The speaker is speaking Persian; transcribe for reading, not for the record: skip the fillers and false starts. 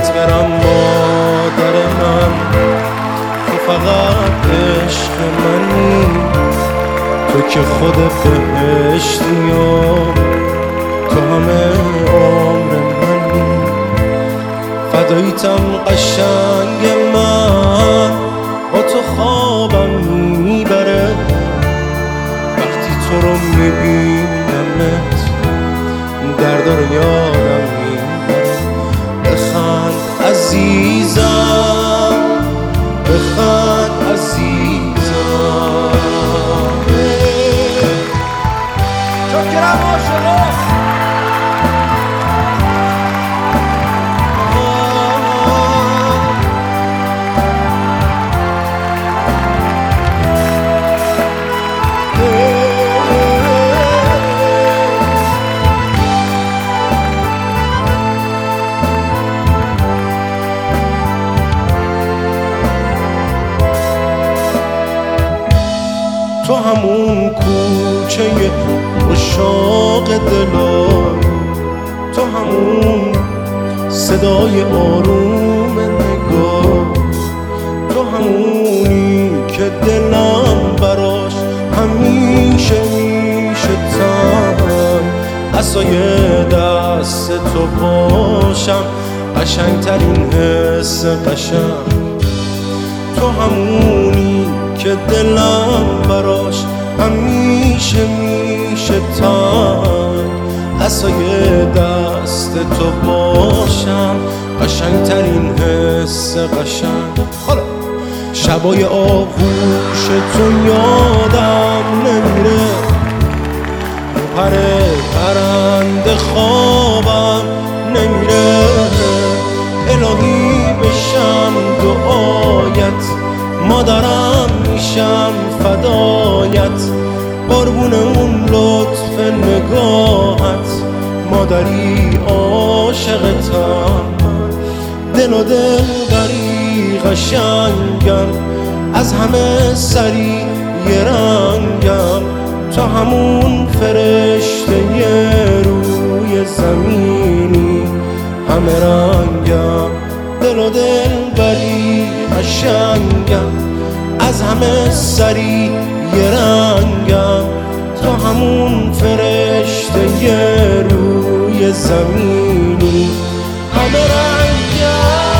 قربونت برم مادر من، تو فقط عشق منی، تو که خود بهشتی و تو همه عمر منی. فداییتم قشنگ من، با تو خوابم میبره وقتی تو رو میبینمت، درد رو یادم میبره. بخند عزیزم، بخند عزیزم. شکرم عاشقا. تو همون کوچه عشاق دلم، تو همون صدای آروم نگاه، تو همونی که دلم براش همیشه میشه تنگ. عصای دست تو باشم، قشنگترین حس قشنگ. تو همونی که دلم براش همیشه میشه تنگ. عصای دست تو باشم، قشنگترین حس قشنگ. حالا شبای آغوش تو یادم نمیره، پر پرنده خوابم نمیره. الهی بشم دعایت، مادرم میشم فدایت، قربون اون لطف نگاهت، مادری عاشقتم. دل و دل بری قشنگم، از همه سری یه رنگم، تا همون فرشته روی زمینی همه رنگم. دل و دل بری قشنگم، از همه سری یه رنگم، تا همون فرشته روی زمینی همه رنگم.